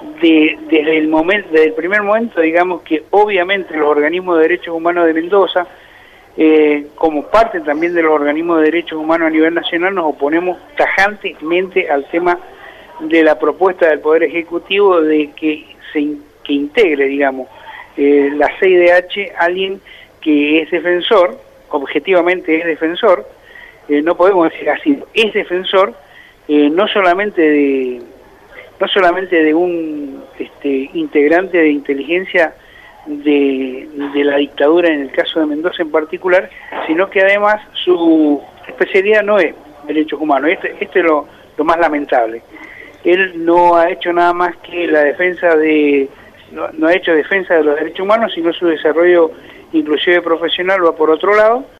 desde el primer momento, digamos que obviamente los organismos de derechos humanos de Mendoza, como parte también de los organismos de derechos humanos a nivel nacional, nos oponemos tajantemente al tema de la propuesta del Poder Ejecutivo de que integre, digamos, la CIDH alguien que es defensor, objetivamente es defensor, no podemos decir así, es defensor, no solamente de un integrante de inteligencia de la dictadura en el caso de Mendoza en particular, sino que además su especialidad no es derechos humanos. Este es lo más lamentable. Él no ha hecho nada más que la defensa no ha hecho defensa de los derechos humanos, sino su desarrollo inclusive profesional va por otro lado.